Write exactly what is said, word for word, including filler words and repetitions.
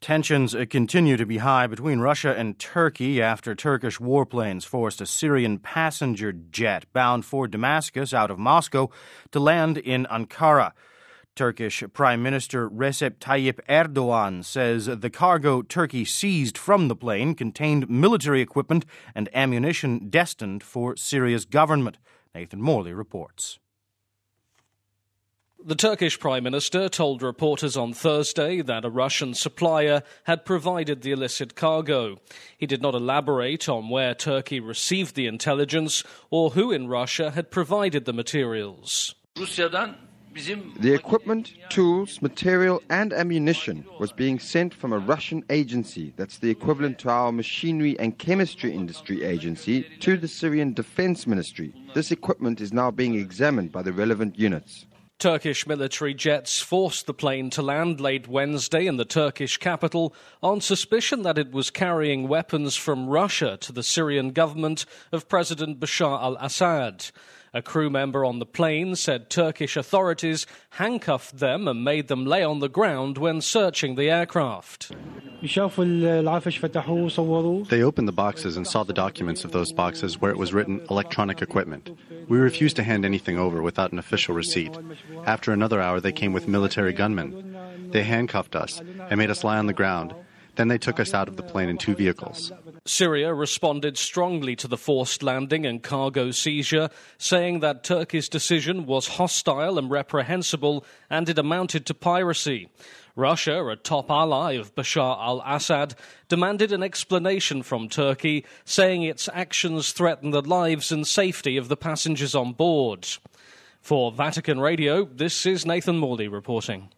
Tensions continue to be high between Russia and Turkey after Turkish warplanes forced a Syrian passenger jet bound for Damascus out of Moscow to land in Ankara. Turkish Prime Minister Recep Tayyip Erdogan says the cargo Turkey seized from the plane contained military equipment and ammunition destined for Syria's government. Nathan Morley reports. The Turkish Prime Minister told reporters on Thursday that a Russian supplier had provided the illicit cargo. He did not elaborate on where Turkey received the intelligence or who in Russia had provided the materials. The equipment, tools, material and ammunition was being sent from a Russian agency that's the equivalent to our machinery and chemistry industry agency to the Syrian Defense Ministry. This equipment is now being examined by the relevant units. Turkish military jets forced the plane to land late Wednesday in the Turkish capital on suspicion that it was carrying weapons from Russia to the Syrian government of President Bashar al-Assad. A crew member on the plane said Turkish authorities handcuffed them and made them lay on the ground when searching the aircraft. They opened the boxes and saw the documents of those boxes where it was written electronic equipment. We refused to hand anything over without an official receipt. After another hour, they came with military gunmen. They handcuffed us and made us lie on the ground. Then they took us out of the plane in two vehicles. Syria responded strongly to the forced landing and cargo seizure, saying that Turkey's decision was hostile and reprehensible and it amounted to piracy. Russia, a top ally of Bashar al-Assad, demanded an explanation from Turkey, saying its actions threaten the lives and safety of the passengers on board. For Vatican Radio, this is Nathan Morley reporting.